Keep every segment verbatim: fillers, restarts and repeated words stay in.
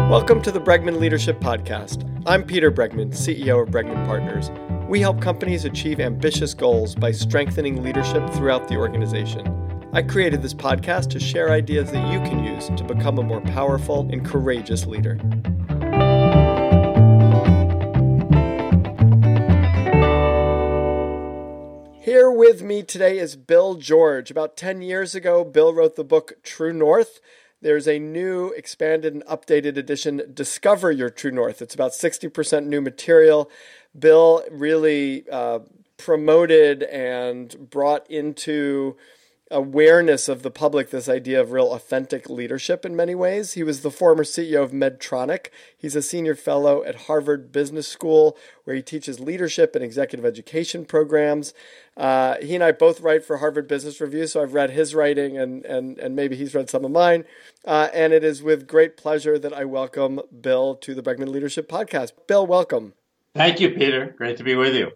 Welcome to the Bregman Leadership Podcast. I'm Peter Bregman, C E O of Bregman Partners. We help companies achieve ambitious goals by strengthening leadership throughout the organization. I created this podcast to share ideas that you can use to become a more powerful and courageous leader. Here with me today is Bill George. About ten years ago, Bill wrote the book True North. There's a new, expanded, and updated edition, Discover Your True North. It's about sixty percent new material. Bill really uh, promoted and brought into awareness of the public this idea of real authentic leadership in many ways. He was the former C E O of Medtronic. He's a senior fellow at Harvard Business School, where he teaches leadership and executive education programs. Uh, he and I both write for Harvard Business Review, so I've read his writing and and and maybe he's read some of mine. Uh, and it is with great pleasure that I welcome Bill to the Bregman Leadership Podcast. Bill, welcome. Thank you, Peter. Great to be with you.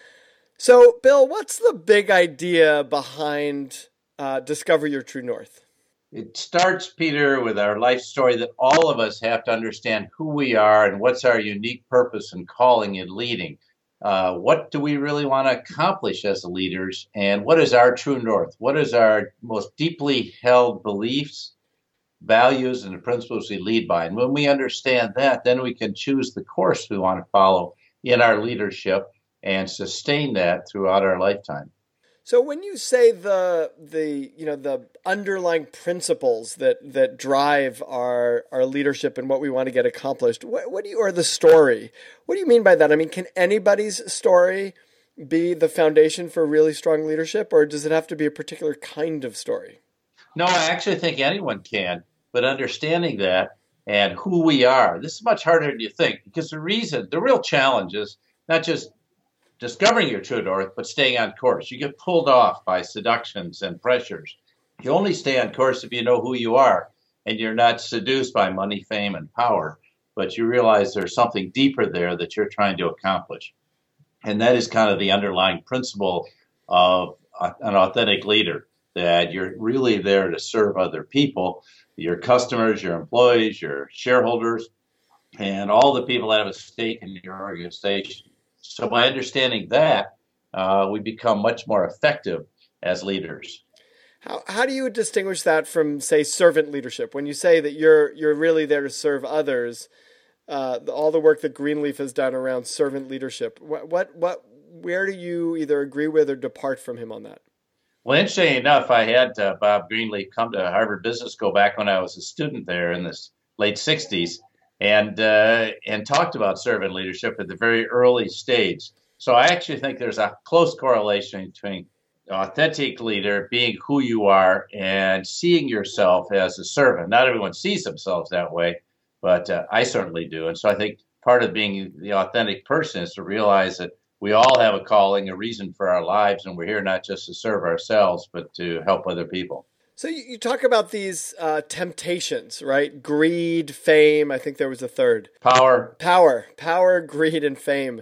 So, Bill, what's the big idea behind uh, Discover Your True North? It starts, Peter, with our life story that all of us have to understand who we are and what's our unique purpose and calling in leading. Uh, what do we really want to accomplish as leaders? And what is our true north? What is our most deeply held beliefs, values, and the principles we lead by? And when we understand that, then we can choose the course we want to follow in our leadership and sustain that throughout our lifetime. So when you say the the you know the underlying principles that that drive our our leadership and what we want to get accomplished, what, what do you or the story? What do you mean by that? I mean, can anybody's story be the foundation for really strong leadership, or does it have to be a particular kind of story? No, I actually think anyone can, but understanding that and who we are, this is much harder than you think, because the reason, the real challenge is not just discovering your true north, but staying on course. You get pulled off by seductions and pressures. You only stay on course if you know who you are and you're not seduced by money, fame, and power, but you realize there's something deeper there that you're trying to accomplish. And that is kind of the underlying principle of an authentic leader, that you're really there to serve other people, your customers, your employees, your shareholders, and all the people that have a stake in your organization. So by understanding that, uh, we become much more effective as leaders. How how do you distinguish that from, say, servant leadership? When you say that you're you're really there to serve others, uh, the, all the work that Greenleaf has done around servant leadership, what what what where do you either agree with or depart from him on that? Well, interesting enough, I had uh, Bob Greenleaf come to Harvard Business School back when I was a student there in the late sixties. And uh, and talked about servant leadership at the very early stage. So I actually think there's a close correlation between authentic leader, being who you are, and seeing yourself as a servant. Not everyone sees themselves that way, but uh, I certainly do. And so I think part of being the authentic person is to realize that we all have a calling, a reason for our lives, and we're here not just to serve ourselves, but to help other people. So you, you talk about these uh, temptations, right? Greed, fame. I think there was a third. Power. Power. Power, greed, and fame.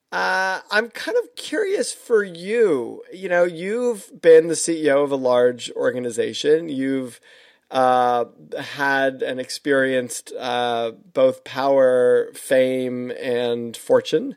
Uh, I'm kind of curious for you. You know, you've been the C E O of a large organization. You've uh, had and experienced uh, both power, fame, and fortune.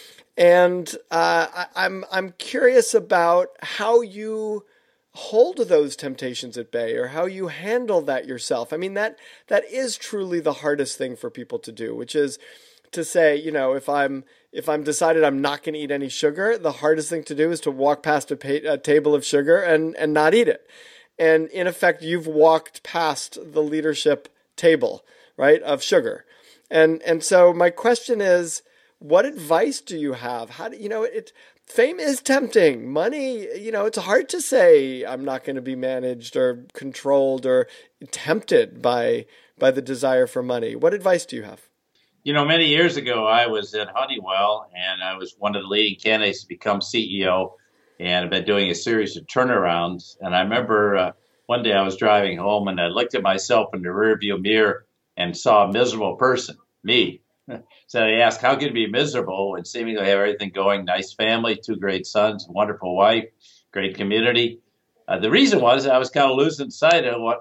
And uh, I, I'm I'm curious about how you hold those temptations at bay, or how you handle that yourself. I mean, that that is truly the hardest thing for people to do, which is to say, you know, if I'm if I'm decided I'm not going to eat any sugar, the hardest thing to do is to walk past a, pa- a table of sugar and and not eat it. And in effect, you've walked past the leadership table, right, of sugar. And and so my question is, what advice do you have? How do you know it? Fame is tempting. Money, you know, it's hard to say I'm not going to be managed or controlled or tempted by by the desire for money. What advice do you have? You know, many years ago, I was at Honeywell, and I was one of the leading candidates to become C E O, and I've been doing a series of turnarounds. And I remember uh, one day I was driving home, and I looked at myself in the rearview mirror and saw a miserable person, me. So I asked, how could it be miserable when seemingly have everything going, nice family, two great sons, wonderful wife, great community? Uh, the reason was I was kind of losing sight of what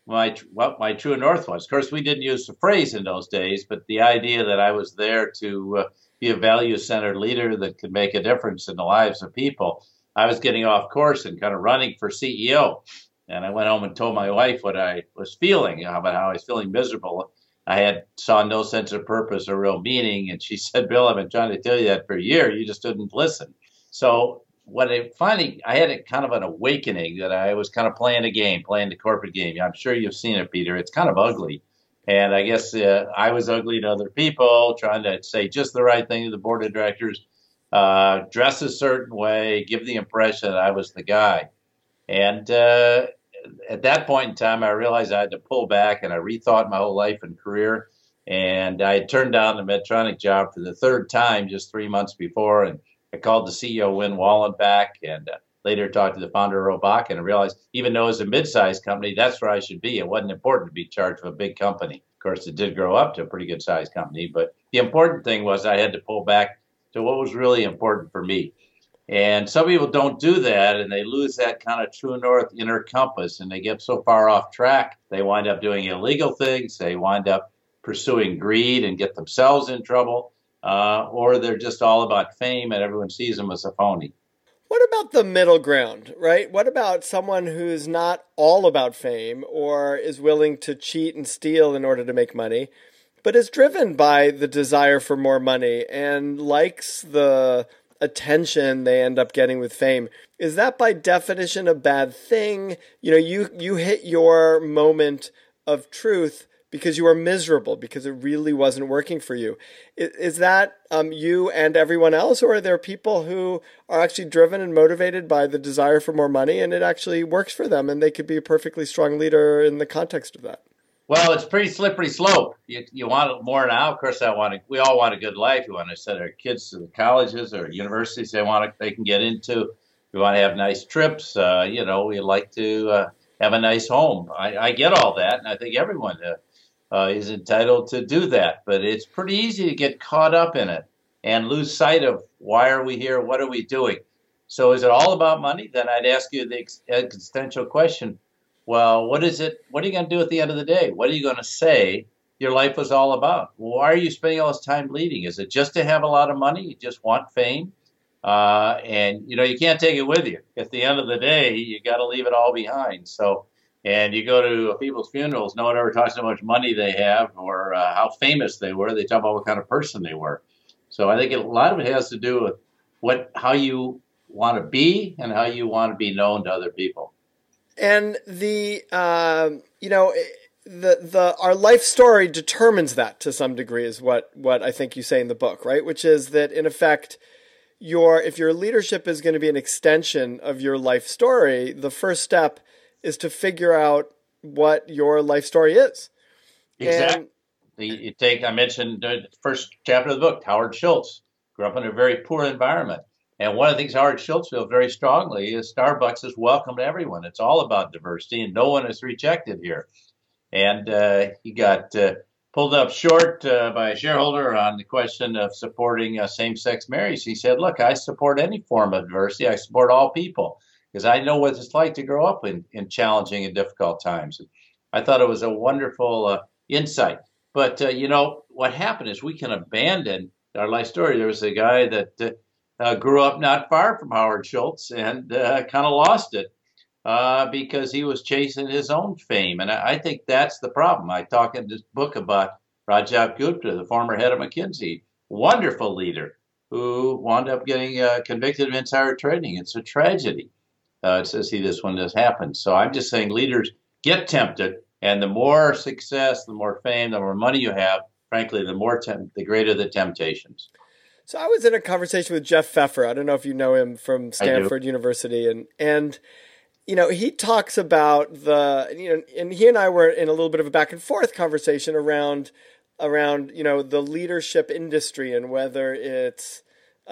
my what my true north was. Of course, we didn't use the phrase in those days, but the idea that I was there to uh, be a value-centered leader that could make a difference in the lives of people. I was getting off course and kind of running for C E O, and I went home and told my wife what I was feeling about how I was feeling miserable. I had saw no sense of purpose or real meaning, and she said, "Bill, I've been trying to tell you that for a year. You just didn't listen." So when I finally, I had a kind of an awakening that I was kind of playing a game, playing the corporate game. I'm sure you've seen it, Peter. It's kind of ugly. And I guess uh, I was ugly to other people, trying to say just the right thing to the board of directors, uh, dress a certain way, give the impression that I was the guy. And uh, at that point in time, I realized I had to pull back, and I rethought my whole life and career. And I had turned down the Medtronic job for the third time just three months before, and I called the C E O, Win Wallen, back, and uh, later talked to the founder, Earl Bach, and I realized even though it was a mid-sized company, that's where I should be. It wasn't important to be charged with a big company. Of course, it did grow up to a pretty good-sized company, but the important thing was I had to pull back to what was really important for me. And some people don't do that, and they lose that kind of true north inner compass, and they get so far off track, they wind up doing illegal things, they wind up pursuing greed and get themselves in trouble. Uh, or they're just all about fame and everyone sees them as a phony. What about the middle ground, right? What about someone who's not all about fame or is willing to cheat and steal in order to make money, but is driven by the desire for more money and likes the attention they end up getting with fame? Is that by definition a bad thing? You know, you, you hit your moment of truth because you were miserable, because it really wasn't working for you. Is, is that um, you and everyone else, or are there people who are actually driven and motivated by the desire for more money and it actually works for them and they could be a perfectly strong leader in the context of that? Well, it's pretty slippery slope. You, you want more now. Of course, I want to, we all want a good life. We want to send our kids to the colleges or universities they want to, they can get into. We want to have nice trips. Uh, you know, we like to uh, have a nice home. I, I get all that, and I think everyone uh, Uh, is entitled to do that. But it's pretty easy to get caught up in it and lose sight of why are we here? What are we doing? So is it all about money? Then I'd ask you the ex- existential question. Well, what is it? What are you going to do at the end of the day? What are you going to say your life was all about? Well, why are you spending all this time leading? Is it just to have a lot of money? You just want fame? Uh, and, you know, you can't take it with you. At the end of the day, you got to leave it all behind. So And you go to people's funerals, no one ever talks how much money they have or uh, how famous they were. They talk about what kind of person they were. So I think a lot of it has to do with what, how you want to be and how you want to be known to other people. And the, uh, you know, the the our life story determines that to some degree is what what I think you say in the book, right? Which is that in effect, your if your leadership is going to be an extension of your life story, the first step is to figure out what your life story is. Exactly. And, you take, I mentioned the first chapter of the book, Howard Schultz grew up in a very poor environment. And one of the things Howard Schultz feels very strongly is Starbucks is welcome to everyone. It's all about diversity and no one is rejected here. And uh, he got uh, pulled up short uh, by a shareholder on the question of supporting uh, same-sex marriage. He said, look, I support any form of diversity. I support all people, because I know what it's like to grow up in, in challenging and difficult times. I thought it was a wonderful uh, insight. But, uh, you know, what happened is we can abandon our life story. There was a guy that uh, uh, grew up not far from Howard Schultz and uh, kind of lost it uh, because he was chasing his own fame. And I, I think that's the problem. I talk in this book about Rajiv Gupta, the former head of McKinsey, wonderful leader who wound up getting uh, convicted of insider trading. It's a tragedy. Uh, to see this when this happens. So I'm just saying leaders get tempted, and the more success, the more fame, the more money you have, frankly, the more temp- the greater the temptations. So I was in a conversation with Jeff Pfeffer. I don't know if you know him from Stanford University, and and you know he talks about the you know, and he and I were in a little bit of a back and forth conversation around around you know the leadership industry and whether it's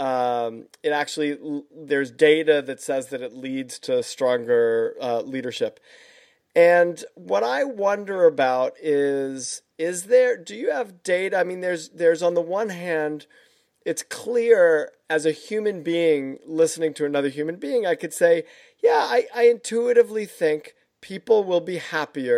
Um, it actually, there's data that says that it leads to stronger uh, leadership. And what I wonder about is, is there, do you have data? I mean, there's, there's on the one hand, it's clear as a human being listening to another human being, I could say, yeah, I, I intuitively think people will be happier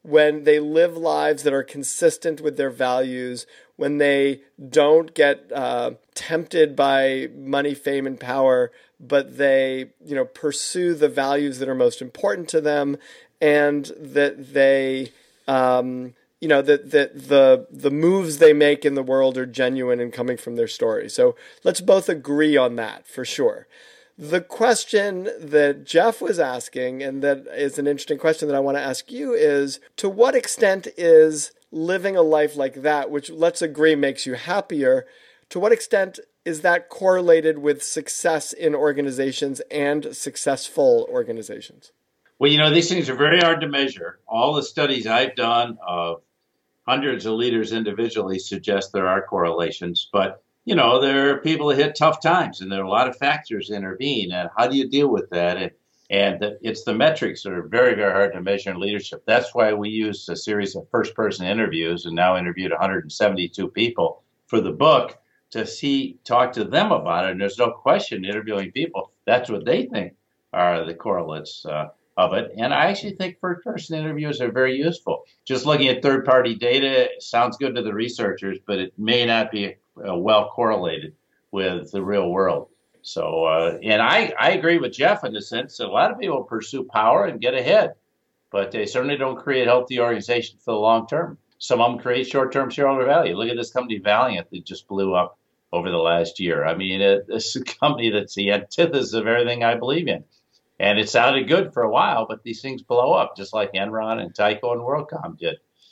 when they live lives that are consistent with their values, when they don't get uh, tempted by money, fame, and power, but they, you know, pursue the values that are most important to them, and that they, um, you know, that that the the moves they make in the world are genuine and coming from their story. So let's both agree on that for sure. The question that Jeff was asking, and that is an interesting question that I want to ask you, is to what extent is living a life like that, which let's agree makes you happier, to what extent is that correlated with success in organizations and successful organizations? Well, you know, these things are very hard to measure. All the studies I've done of hundreds of leaders individually suggest there are correlations, but you know, there are people that hit tough times, and there are a lot of factors intervene. And how do you deal with that? And, and the, it's the metrics that are very, very hard to measure in leadership. That's why we used a series of first-person interviews and now interviewed one hundred seventy-two people for the book to see, talk to them about it. And there's no question interviewing people, that's what they think are the correlates uh, of it. And I actually think first-person interviews are very useful. Just looking at third-party data sounds good to the researchers, but it may not be Uh, well correlated with the real world. So, uh, and I, I agree with Jeff in the sense that a lot of people pursue power and get ahead, but they certainly don't create healthy organizations for the long term. Some of them create short-term shareholder value. Look at this company, Valiant, that just blew up over the last year. I mean, it, it's a company that's the antithesis of everything I believe in. And it sounded good for a while, but these things blow up, just like Enron and Tyco and WorldCom did.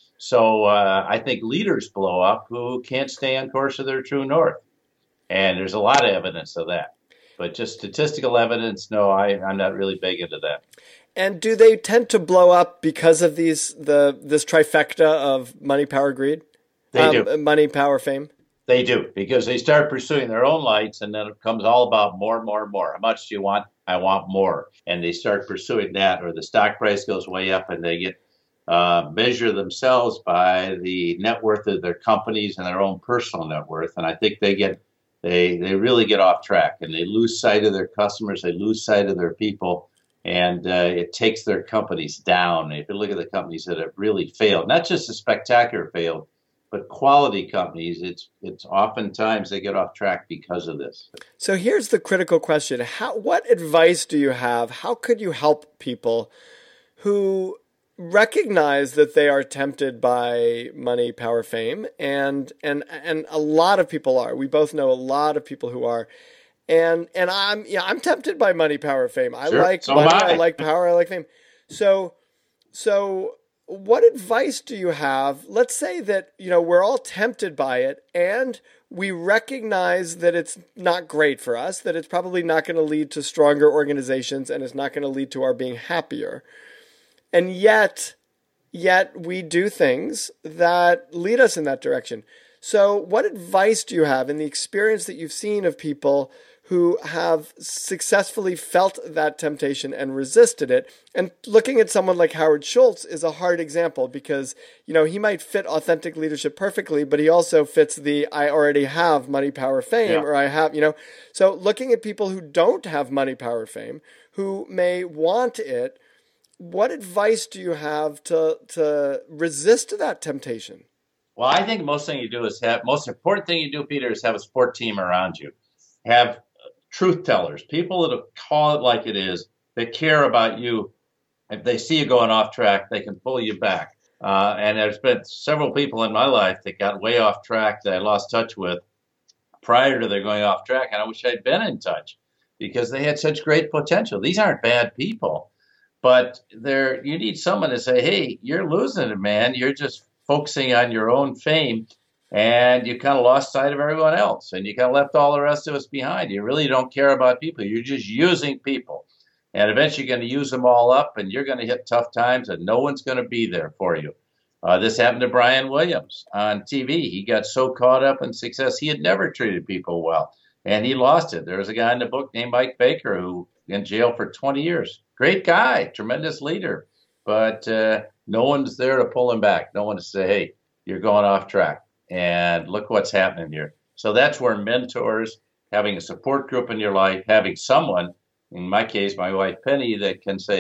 So uh, I think leaders blow up who can't stay on course of their true north. And there's a lot of evidence of that. But just statistical evidence, no, I, I'm not really big into that. And do they tend to blow up because of these the this trifecta of money, power, greed? They um, do. Money, power, fame? They do, because they start pursuing their own lights, and then it becomes all about more, more, more. How much do you want? I want more. And they start pursuing that, or the stock price goes way up, and they get Uh, measure themselves by the net worth of their companies and their own personal net worth. And I think they get, they, they really get off track, and they lose sight of their customers. They lose sight of their people, and uh, it takes their companies down. If you look at the companies that have really failed, not just the spectacular failed, but quality companies, it's, it's oftentimes they get off track because of this. So here's the critical question. How, what advice do you have? How could you help people who recognize that they are tempted by money, power, fame, and and and a lot of people are. We both know a lot of people who are, and and I'm yeah I'm tempted by money, power, fame. I Sure. like So money, am I. I like power, I like fame. So so what advice do you have? Let's say that you know we're all tempted by it, and we recognize that it's not great for us, that it's probably not going to lead to stronger organizations, and it's not going to lead to our being happier. And yet, yet we do things that lead us in that direction. So what advice do you have in the experience that you've seen of people who have successfully felt that temptation and resisted it? And looking at someone like Howard Schultz is a hard example because, you know, he might fit authentic leadership perfectly, but he also fits the I already have money, power, fame, yeah. or I have, you know. So looking at people who don't have money, power, fame, who may want it, what advice do you have to to resist that temptation? Well, I think most thing you do is have most important thing you do, Peter, is have a support team around you. Have truth tellers, people that call it like it is, that care about you. If they see you going off track, they can pull you back. Uh, and there's been several people in my life that got way off track that I lost touch with prior to their going off track, and I wish I'd been in touch because they had such great potential. These aren't bad people. But there, you need someone to say, hey, you're losing it, man. You're just focusing on your own fame, and you kind of lost sight of everyone else, and you kind of left all the rest of us behind. You really don't care about people. You're just using people. And eventually you're going to use them all up, and you're going to hit tough times, and no one's going to be there for you. Uh, this happened to Brian Williams on T V. He got so caught up in success, he had never treated people well, and he lost it. There was a guy in the book named Mike Baker who in jail for twenty years. Great guy, tremendous leader, but uh, no one's there to pull him back. No one to say, hey, you're going off track, and look what's happening here. So that's where mentors, having a support group in your life, having someone, in my case, my wife Penny, that can say,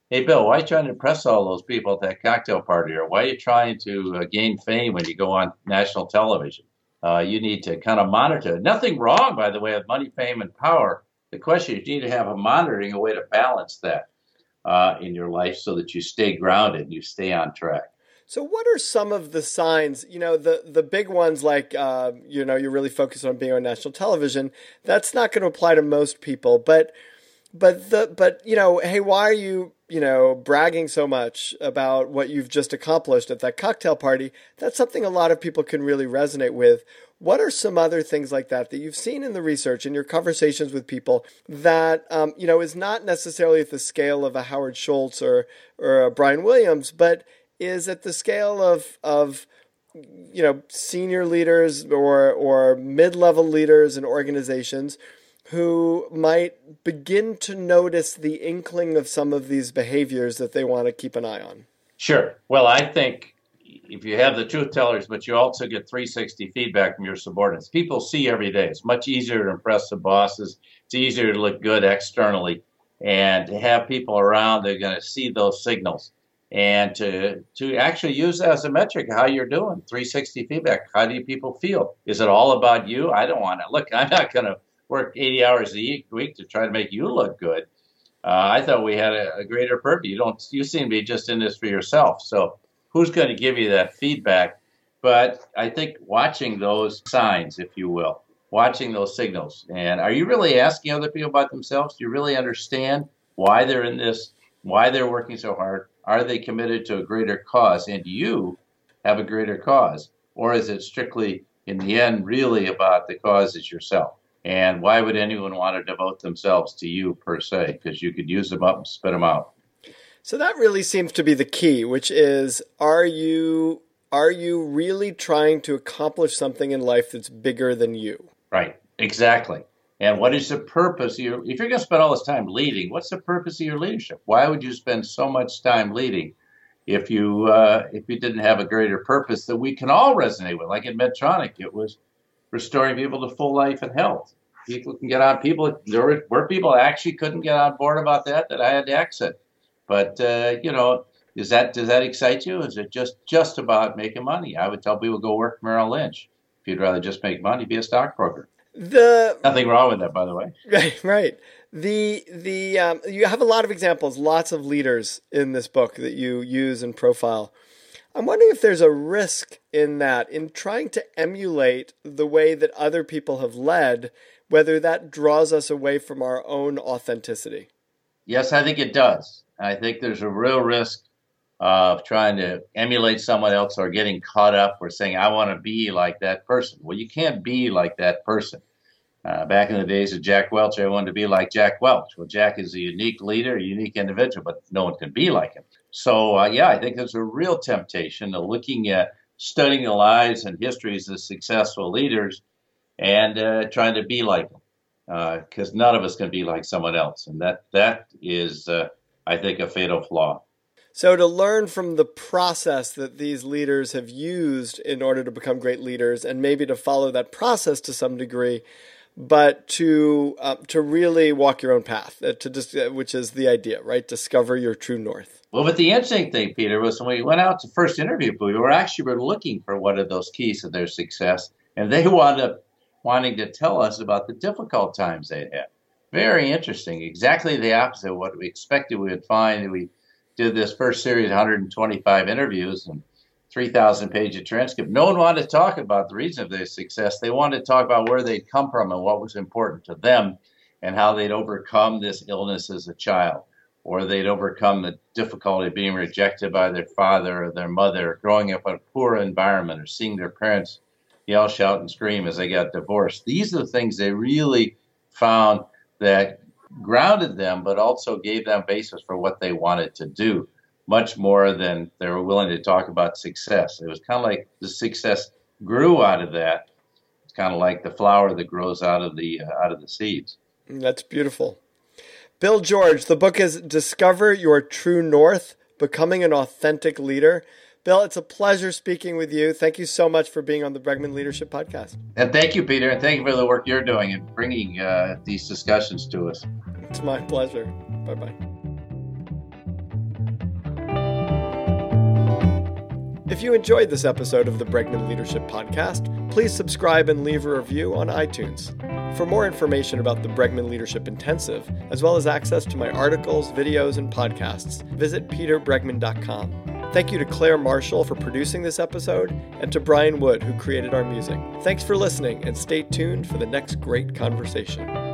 hey, Bill, why are you trying to impress all those people at that cocktail party? Or why are you trying to uh, gain fame when you go on national television? Uh, you need to kind of monitor it. Nothing wrong, by the way, with money, fame, and power. The question is, you need to have a monitoring, a way to balance that uh, in your life so that you stay grounded and you stay on track. So what are some of the signs, you know, the, the big ones like, uh, you know, you're really focused on being on national television. That's not going to apply to most people, but, but the, but, you know, hey, why are you, you know, bragging so much about what you've just accomplished at that cocktail party? That's something a lot of people can really resonate with. What are some other things like that that you've seen in the research, in your conversations with people, that um, you know, is not necessarily at the scale of a Howard Schultz or or a Brian Williams, but is at the scale of of you know, senior leaders or or mid-level leaders in organizations who might begin to notice the inkling of some of these behaviors that they want to keep an eye on? Sure. Well, I think if you have the truth tellers, but you also get three sixty feedback from your subordinates, people see every day. It's much easier to impress the bosses. It's easier to look good externally, and to have people around, they're going to see those signals, and to to actually use that as a metric, how you're doing. three sixty feedback. How do people feel? Is it all about you? I don't want to. Look, I'm not going to work eighty hours a week to try to make you look good. Uh, I thought we had a, a greater purpose. You don't. You seem to be just in this for yourself. So who's going to give you that feedback? But I think watching those signs, if you will, watching those signals, and are you really asking other people about themselves? Do you really understand why they're in this? Why they're working so hard? Are they committed to a greater cause? And do you have a greater cause, or is it strictly, in the end, really about the cause is yourself? And why would anyone want to devote themselves to you per se? Because you could use them up and spit them out. So that really seems to be the key, which is, are you are you really trying to accomplish something in life that's bigger than you? Right, exactly. And what is the purpose of your, if you're going to spend all this time leading, what's the purpose of your leadership? Why would you spend so much time leading if you uh, if you didn't have a greater purpose that we can all resonate with? Like in Medtronic, it was restoring people to full life and health. People can get on, people, there were, were people that actually couldn't get on board about that, that I had to exit. But, uh, you know, is that, does that excite you? Is it just, just about making money? I would tell people go work Merrill Lynch. If you'd rather just make money, be a stockbroker. The Nothing wrong with that, by the way. Right, right. The the um, you have a lot of examples, lots of leaders in this book that you use and profile. I'm wondering if there's a risk in that, in trying to emulate the way that other people have led, whether that draws us away from our own authenticity. Yes, I think it does. I think there's a real risk of trying to emulate someone else or getting caught up or saying, I want to be like that person. Well, you can't be like that person. Uh, back in the days of Jack Welch, I wanted to be like Jack Welch. Well, Jack is a unique leader, a unique individual, but no one can be like him. So, uh, yeah, I think there's a real temptation of looking at studying the lives and histories of successful leaders and uh, trying to be like them, because uh, none of us can be like someone else. And that that is, uh, I think, a fatal flaw. So to learn from the process that these leaders have used in order to become great leaders, and maybe to follow that process to some degree, but to uh, to really walk your own path, uh, to just, uh, which is the idea, right? Discover your true north. Well, but the interesting thing, Peter, was when we went out to first interview, we were actually were looking for what are those keys to their success, and they wound up wanting to tell us about the difficult times they had. Very interesting. Exactly the opposite of what we expected we would find. We did this first series, one hundred twenty-five interviews and three thousand page of transcript. No one wanted to talk about the reason of their success. They wanted to talk about where they'd come from and what was important to them and how they'd overcome this illness as a child, or they'd overcome the difficulty of being rejected by their father or their mother, growing up in a poor environment, or seeing their parents yell, shout, and scream as they got divorced. These are the things they really found that grounded them, but also gave them basis for what they wanted to do, much more than they were willing to talk about success. It was kind of like the success grew out of that. It's kind of like the flower that grows out of the uh, out of the seeds. That's beautiful. Bill George, the book is Discover Your True North, Becoming an Authentic Leader. Bill, it's a pleasure speaking with you. Thank you so much for being on the Bregman Leadership Podcast. And thank you, Peter, and thank you for the work you're doing and bringing uh, these discussions to us. It's my pleasure. Bye-bye. If you enjoyed this episode of the Bregman Leadership Podcast, please subscribe and leave a review on iTunes. For more information about the Bregman Leadership Intensive, as well as access to my articles, videos, and podcasts, visit peter bregman dot com. Thank you to Claire Marshall for producing this episode, and to Brian Wood, who created our music. Thanks for listening, and stay tuned for the next great conversation.